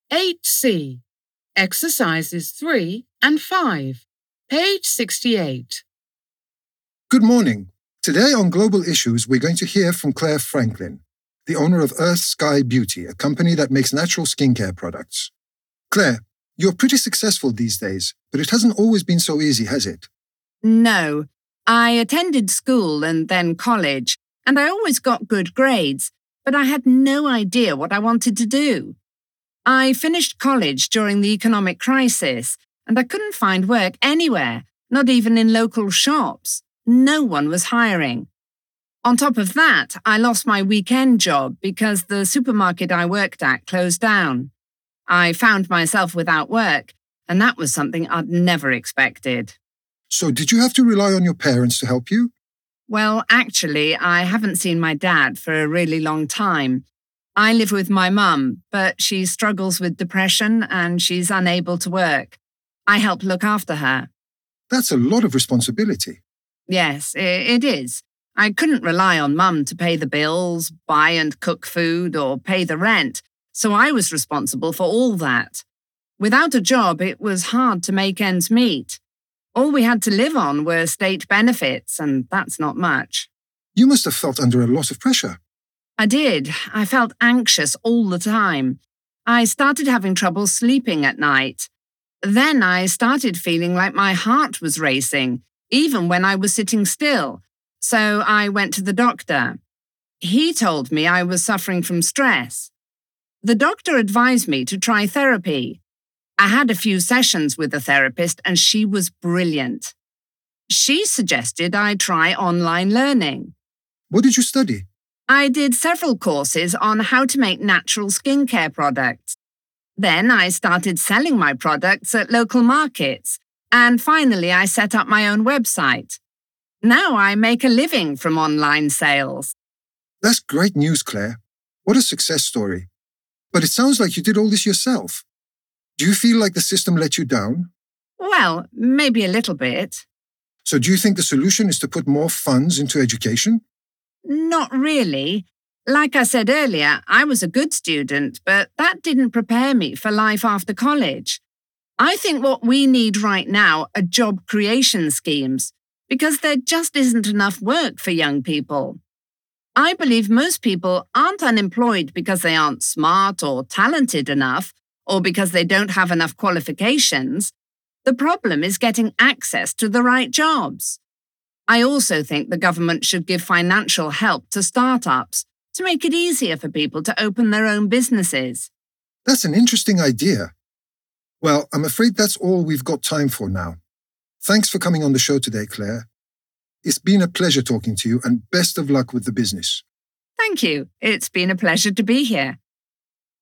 8C. Exercises 3 and 5. Page 68. Good morning. Today on Global Issues, we're going to hear from Claire Franklin, the owner of Earth Sky Beauty, a company that makes natural skincare products. Claire, you're pretty successful these days, but it hasn't always been so easy, has it? No. I attended school and then college, and I always got good grades, but I had no idea what I wanted to do. I finished college during the economic crisis, and I couldn't find work anywhere, not even in local shops. No one was hiring. On top of that, I lost my weekend job because the supermarket I worked at closed down. I found myself without work, and that was something I'd never expected. So did you have to rely on your parents to help you? Well, actually, I haven't seen my dad for a really long time. I live with my mum, but she struggles with depression and she's unable to work. I help look after her. That's a lot of responsibility. Yes, it is. I couldn't rely on Mum to pay the bills, buy and cook food, or pay the rent, so I was responsible for all that. Without a job, it was hard to make ends meet. All we had to live on were state benefits, and that's not much. You must have felt under a lot of pressure. I did. I felt anxious all the time. I started having trouble sleeping at night. Then I started feeling like my heart was racing, even when I was sitting still. So I went to the doctor. He told me I was suffering from stress. The doctor advised me to try therapy. I had a few sessions with a therapist and she was brilliant. She suggested I try online learning. What did you study? I did several courses on how to make natural skincare products. Then I started selling my products at local markets. And finally, I set up my own website. Now I make a living from online sales. That's great news, Claire. What a success story. But it sounds like you did all this yourself. Do you feel like the system let you down? Well, maybe a little bit. So do you think the solution is to put more funds into education? Not really. Like I said earlier, I was a good student, but that didn't prepare me for life after college. I think what we need right now are job creation schemes, because there just isn't enough work for young people. I believe most people aren't unemployed because they aren't smart or talented enough, or because they don't have enough qualifications. The problem is getting access to the right jobs. I also think the government should give financial help to startups to make it easier for people to open their own businesses. That's an interesting idea. Well, I'm afraid that's all we've got time for now. Thanks for coming on the show today, Claire. It's been a pleasure talking to you and best of luck with the business. Thank you. It's been a pleasure to be here.